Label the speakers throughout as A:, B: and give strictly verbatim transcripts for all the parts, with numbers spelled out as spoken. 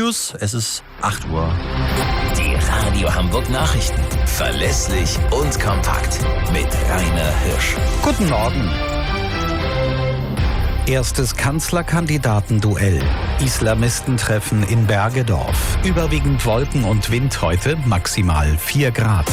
A: News. Es ist acht Uhr.
B: Die Radio Hamburg Nachrichten. Verlässlich und kompakt. Mit Rainer Hirsch.
C: Guten Morgen. Erstes Kanzlerkandidatenduell. Islamistentreffen in Bergedorf. Überwiegend Wolken und Wind heute, maximal vier Grad.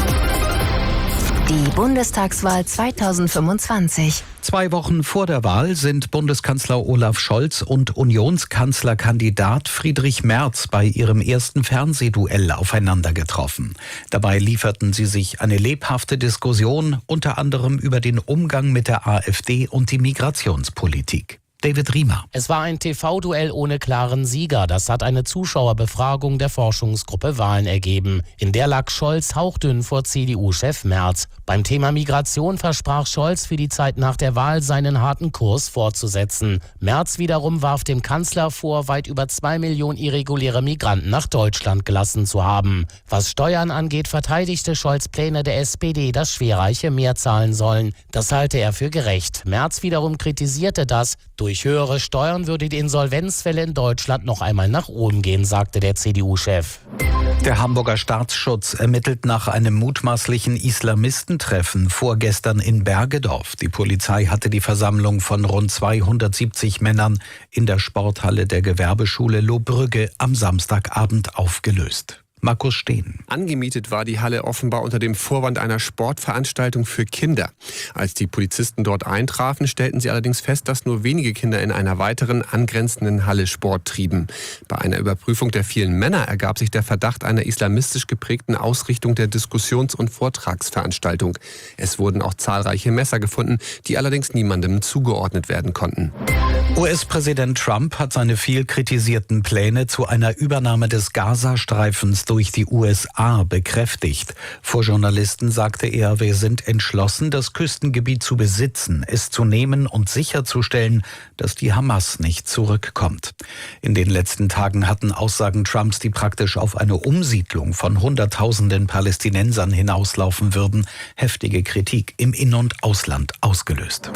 D: Die Bundestagswahl zweitausendfünfundzwanzig.
C: Zwei Wochen vor der Wahl sind Bundeskanzler Olaf Scholz und Unionskanzlerkandidat Friedrich Merz bei ihrem ersten Fernsehduell aufeinander getroffen. Dabei lieferten sie sich eine lebhafte Diskussion, unter anderem über den Umgang mit der AfD und die Migrationspolitik. David Riemer.
E: Es war ein T V-Duell ohne klaren Sieger. Das hat eine Zuschauerbefragung der Forschungsgruppe Wahlen ergeben. In der lag Scholz hauchdünn vor C D U-Chef Merz. Beim Thema Migration versprach Scholz für die Zeit nach der Wahl seinen harten Kurs fortzusetzen. Merz wiederum warf dem Kanzler vor, weit über zwei Millionen irreguläre Migranten nach Deutschland gelassen zu haben. Was Steuern angeht, verteidigte Scholz Pläne der S P D, dass Schwerreiche mehr zahlen sollen. Das halte er für gerecht. Merz wiederum kritisierte das. Durch höhere Steuern würde die Insolvenzwelle in Deutschland noch einmal nach oben gehen, sagte der C D U-Chef.
C: Der Hamburger Staatsschutz ermittelt nach einem mutmaßlichen Islamistentreffen vorgestern in Bergedorf. Die Polizei hatte die Versammlung von rund zweihundertsiebzig Männern in der Sporthalle der Gewerbeschule Lohbrügge am Samstagabend aufgelöst. Markus Steen.
F: Angemietet war die Halle offenbar unter dem Vorwand einer Sportveranstaltung für Kinder. Als die Polizisten dort eintrafen, stellten sie allerdings fest, dass nur wenige Kinder in einer weiteren angrenzenden Halle Sport trieben. Bei einer Überprüfung der vielen Männer ergab sich der Verdacht einer islamistisch geprägten Ausrichtung der Diskussions- und Vortragsveranstaltung. Es wurden auch zahlreiche Messer gefunden, die allerdings niemandem zugeordnet werden konnten.
C: U S-Präsident Trump hat seine viel kritisierten Pläne zu einer Übernahme des Gazastreifens durch die U S A bekräftigt. Vor Journalisten sagte er, wir sind entschlossen, das Küstengebiet zu besitzen, es zu nehmen und sicherzustellen, dass die Hamas nicht zurückkommt. In den letzten Tagen hatten Aussagen Trumps, die praktisch auf eine Umsiedlung von Hunderttausenden Palästinensern hinauslaufen würden, heftige Kritik im In- und Ausland ausgelöst.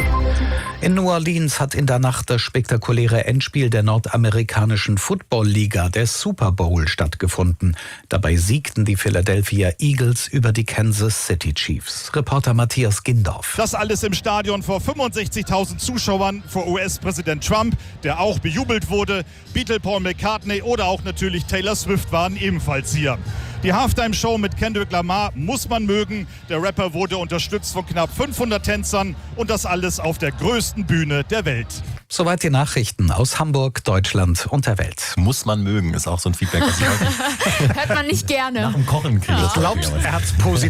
C: In New Orleans hat in der Nacht das spektakuläre Endspiel der nordamerikanischen Football-Liga, der Super Bowl, stattgefunden. Dabei siegten die Philadelphia Eagles über die Kansas City Chiefs. Reporter Matthias Gindorf.
G: Das alles im Stadion vor fünfundsechzigtausend Zuschauern, vor U S-Präsident Trump, der auch bejubelt wurde. Beatle Paul McCartney oder auch natürlich Taylor Swift waren ebenfalls hier. Die Halftime-Show mit Kendrick Lamar muss man mögen. Der Rapper wurde unterstützt von knapp fünfhundert Tänzern und das alles auf der größten Bühne der Welt.
C: Soweit die Nachrichten aus Hamburg, Deutschland und der Welt.
A: Muss man mögen, ist auch so ein Feedback, was ich heute
H: Hört man nicht gerne.
A: nach dem Kochen kriege.
C: Ich glaube, er hat es positiv